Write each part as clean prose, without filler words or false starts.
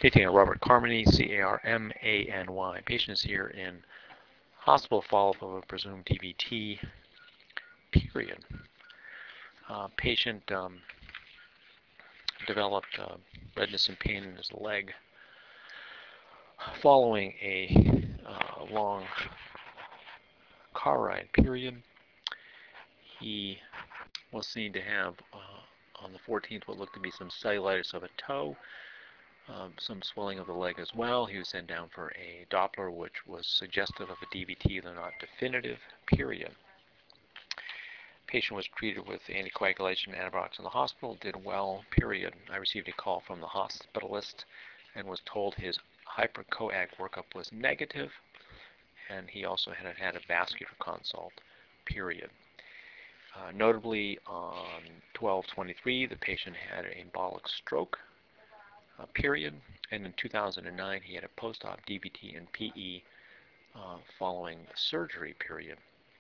Patient Robert Carmany, C-A-R-M-A-N-Y. Patient is here in hospital follow-up of a presumed DVT, period. Patient developed redness and pain in his leg following a long car ride, period. He was seen to have, on the 14th, what looked to be some cellulitis of a toe, some swelling of the leg as well. He was sent down for a Doppler, which was suggestive of a DVT, though not definitive, period. Patient was treated with anticoagulation and antibiotics in the hospital, did well, period. I received a call from the hospitalist and was told his hypercoag workup was negative, and he also had a vascular consult, period. Notably, on 12/23, the patient had an embolic stroke, period, and in 2009 he had a post-op DVT and PE following surgery, period.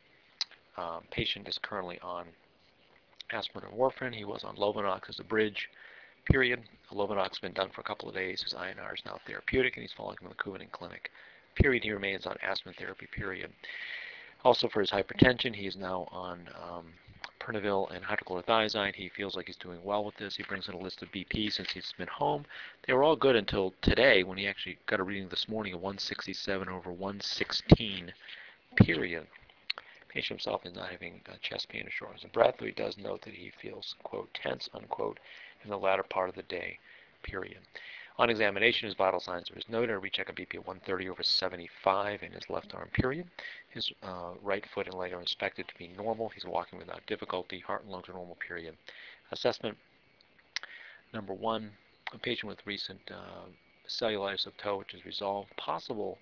Patient is currently on aspirin and warfarin. He was on Lovenox as a bridge, period. Lovenox has been done for a couple of days. His INR is now therapeutic, and he's following from the Coumadin Clinic, period. He remains on aspirin therapy, period. Also, for his hypertension, he is now on Pernavil and hydrochlorothiazide. He feels like he's doing well with this. He brings in a list of BP since he's been home. They were all good until today, when he actually got a reading this morning of 167/116, period. Patient himself is not having chest pain or shortness of breath, though he does note that he feels, quote, tense, unquote, in the latter part of the day, period. On examination, his vital signs are as noted. A recheck of BP of 130/75 in his left arm, period. His right foot and leg are inspected to be normal. He's walking without difficulty. Heart and lungs are normal, period. Assessment number 1, a patient with recent cellulitis of toe, which is resolved. Possible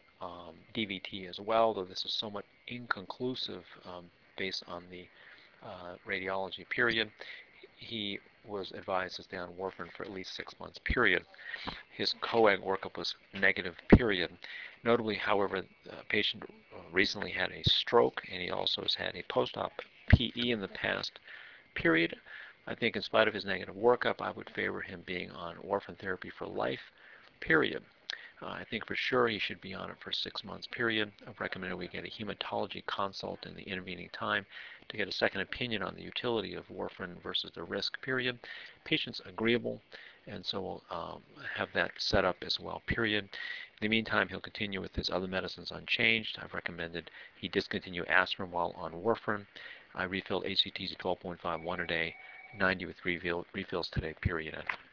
DVT as well, though this is somewhat inconclusive based on the radiology, period. He was advised to stay on warfarin for at least 6 months, period. His coag workup was negative, period. Notably, however, the patient recently had a stroke, and he also has had a post-op PE in the past, period. I think in spite of his negative workup, I would favor him being on warfarin therapy for life, period. I think for sure he should be on it for 6 months, period. I've recommended we get a hematology consult in the intervening time to get a second opinion on the utility of warfarin versus the risk, period. Patient's agreeable, and so we'll have that set up as well, period. In the meantime, he'll continue with his other medicines unchanged. I've recommended he discontinue aspirin while on warfarin. I refilled HCTZ 12.5 1 a day, 90 with refills today, period.